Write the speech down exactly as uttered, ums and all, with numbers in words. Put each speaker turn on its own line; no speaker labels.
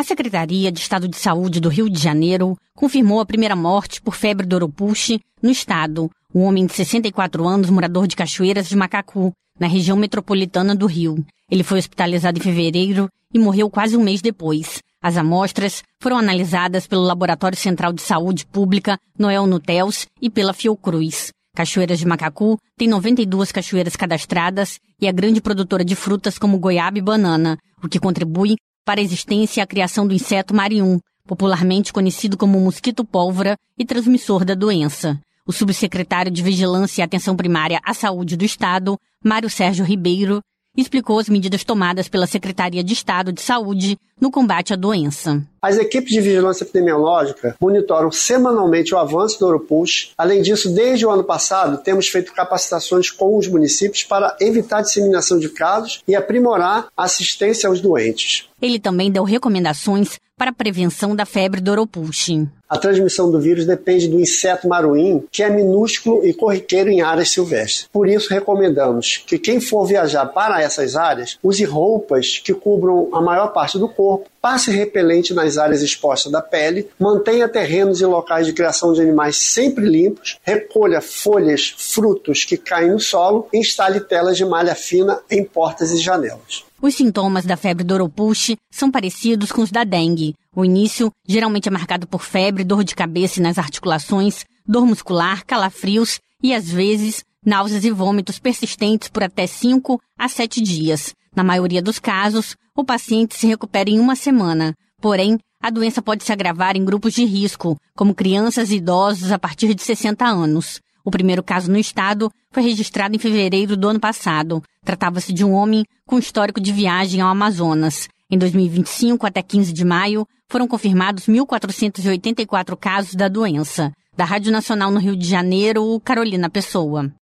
A Secretaria de Estado de Saúde do Rio de Janeiro confirmou a primeira morte por febre do Oropouche no estado. Um homem de sessenta e quatro anos, morador de Cachoeiras de Macacu, na região metropolitana do Rio. Ele foi hospitalizado em fevereiro e morreu quase um mês depois. As amostras foram analisadas pelo Laboratório Central de Saúde Pública, Noel Nuteus, e pela Fiocruz. Cachoeiras de Macacu tem noventa e duas cachoeiras cadastradas e é grande produtora de frutas como goiaba e banana, o que contribui para a existência e a criação do inseto marium, popularmente conhecido como mosquito pólvora e transmissor da doença. O subsecretário de Vigilância e Atenção Primária à Saúde do Estado, Mário Sérgio Ribeiro, explicou as medidas tomadas pela Secretaria de Estado de Saúde no combate à doença.
As equipes de vigilância epidemiológica monitoram semanalmente o avanço do Oropouche. Além disso, desde o ano passado, temos feito capacitações com os municípios para evitar a disseminação de casos e aprimorar a assistência aos doentes.
Ele também deu recomendações para a prevenção da febre do Oropouche.
A transmissão do vírus depende do inseto maruim, que é minúsculo e corriqueiro em áreas silvestres. Por isso, recomendamos que quem for viajar para essas áreas use roupas que cubram a maior parte do corpo, passe repelente nas áreas expostas da pele, mantenha terrenos e locais de criação de animais sempre limpos, recolha folhas, frutos que caem no solo e instale telas de malha fina em portas e janelas.
Os sintomas da febre do Oropouche são parecidos com os da dengue. O início geralmente é marcado por febre, dor de cabeça nas articulações, dor muscular, calafrios e, às vezes, náuseas e vômitos persistentes por até cinco a sete dias. Na maioria dos casos, o paciente se recupera em uma semana. Porém, a doença pode se agravar em grupos de risco, como crianças e idosos a partir de sessenta anos. O primeiro caso no estado foi registrado em fevereiro do ano passado. Tratava-se de um homem com histórico de viagem ao Amazonas. Em dois mil e vinte e cinco, até quinze de maio, foram confirmados mil quatrocentos e oitenta e quatro casos da doença. Da Rádio Nacional no Rio de Janeiro, Carolina Pessoa.